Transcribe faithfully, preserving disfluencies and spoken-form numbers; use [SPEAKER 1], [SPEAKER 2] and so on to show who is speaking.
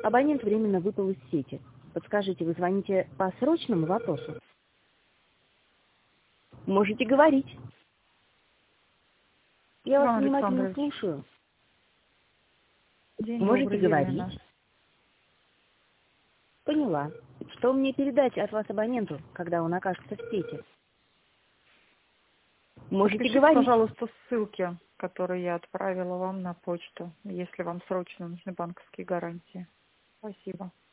[SPEAKER 1] Абонент временно выпал из сети. Подскажите, вы звоните по срочному вопросу? Можете говорить. Я вас
[SPEAKER 2] Иван
[SPEAKER 1] внимательно
[SPEAKER 2] Александрович,
[SPEAKER 1] слушаю.
[SPEAKER 2] день
[SPEAKER 1] Можете
[SPEAKER 2] добрый,
[SPEAKER 1] говорить.
[SPEAKER 2] Елена.
[SPEAKER 1] Поняла. Что мне передать от вас абоненту, когда он окажется в сети? Можете
[SPEAKER 2] Подпишите,
[SPEAKER 1] говорить.
[SPEAKER 2] пожалуйста, ссылки, которые я отправила вам на почту, если вам срочно нужны банковские гарантии. Спасибо.